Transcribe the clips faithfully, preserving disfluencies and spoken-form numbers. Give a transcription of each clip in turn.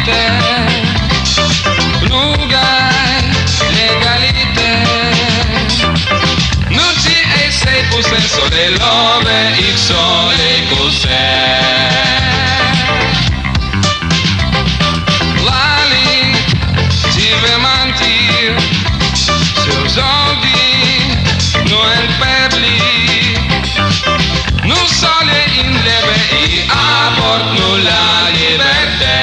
Rugaj, legalité. Noci ei sei possesso dell'ove, il sole cos'è? Lali, ci ve mentir, se aujourd'hui, Noël perli. Nous sole in leve i aport nu la liberté.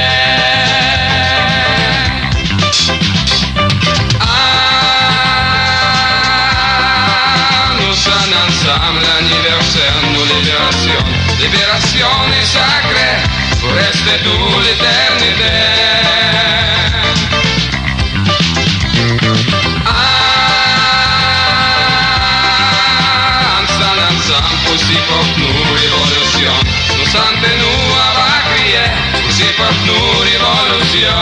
L'anniversaire, nous libération, libération est sacrée, pour rester toute l'éternité. Ah, ensemble, ensemble, aussi pour nous révolution, nous sentons nous à va crier, aussi pour nous révolution.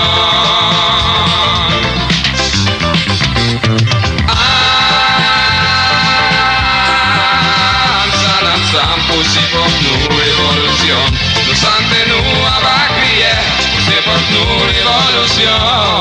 Aussi pour nous révolution, nous sentons nous à va crier, aussi pour nous révolution.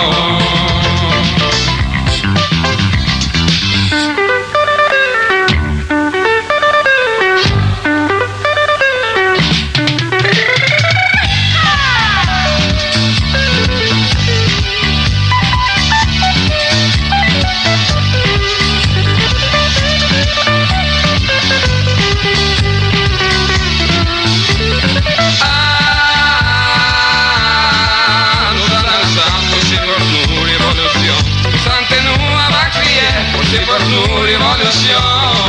C'est pour nous révolution.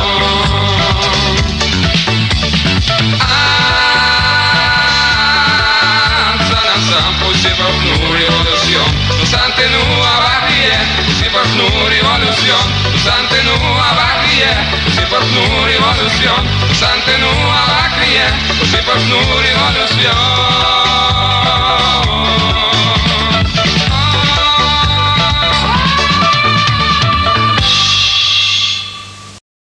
Ah, ensemble, c'est pour nous révolution. Nous sentons nous à crier, c'est pour nous révolution. Nous sentons nous à crier, c'est pour nous révolution. Nous sentons nous à crier, c'est pour nous révolution.